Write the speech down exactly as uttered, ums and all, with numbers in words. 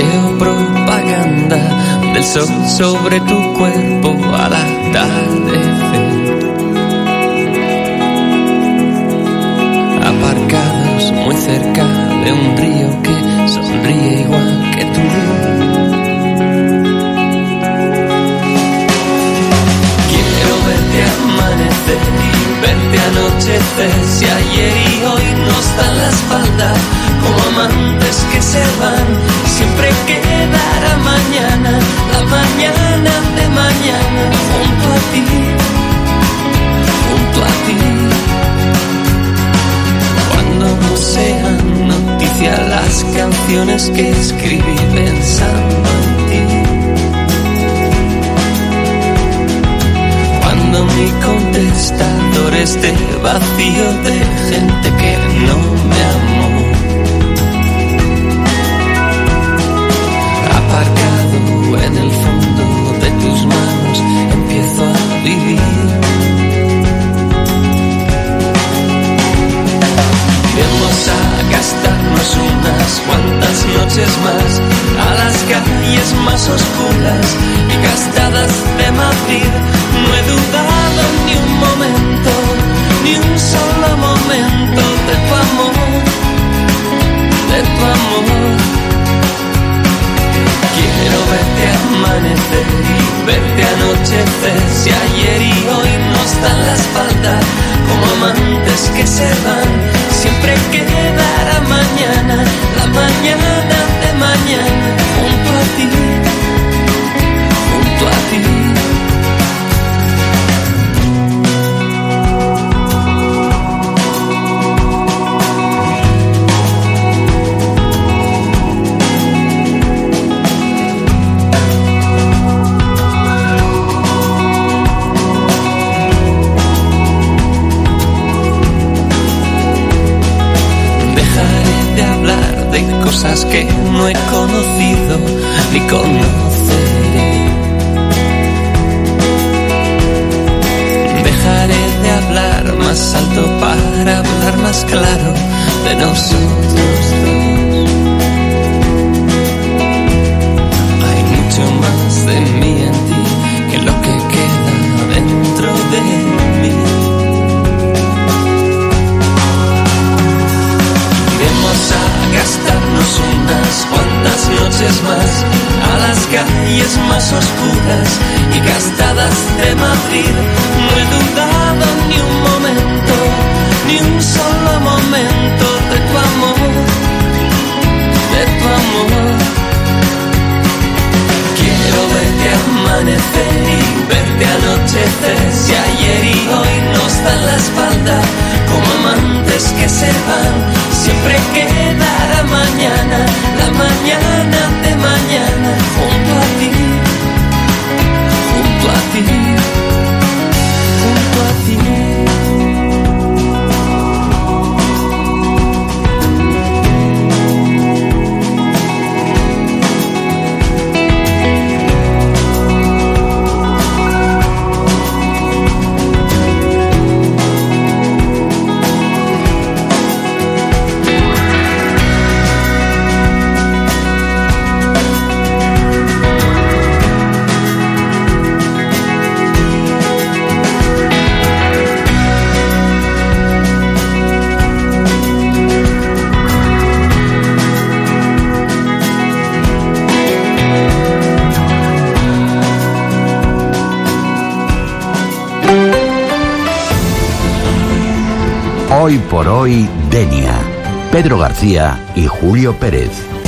Veo propaganda del sol sobre tu cuerpo al atardecer. Aparcados muy cerca de un río que sonríe igual que tú. Quiero verte amanecer y verte anochecer. Si ayer y hoy nos dan la espalda como amantes que se van, siempre quedará mañana, la mañana de mañana, junto a ti, junto a ti. Cuando no sean noticia las canciones que escribí pensando en ti. Cuando mi contestador esté vacío de gente que no me amó. Aparcado en el fondo de tus manos, empiezo a vivir. Vamos a gastarnos unas cuantas noches más a las calles más oscuras y gastadas de Madrid. No he dudado ni un momento, ni un solo momento de tu amor, de tu amor. Quiero verte amanecer y verte anochecer. Si ayer y hoy nos dan la espalda como amantes que se van, siempre quedará mañana, la mañana de mañana, junto a ti, junto a ti. Cosas que no he conocido ni conoceré. Dejaré de hablar más alto para hablar más claro de nosotros dos. Hay mucho más de mí en ti que lo que queda dentro de mí. Vamos a gastarnos unas cuantas noches más a las calles más oscuras y gastadas de Madrid. No he dudado ni un momento, ni un solo momento de tu amor, de tu amor. Quiero verte amanecer y verte anochecer. Si ayer y hoy nos dan la espalda como amantes que se van, siempre quedará mañana, la mañana de mañana, junto a ti, junto a ti, junto a ti. Hoy por hoy, Denia. Pedro García y Julio Pérez.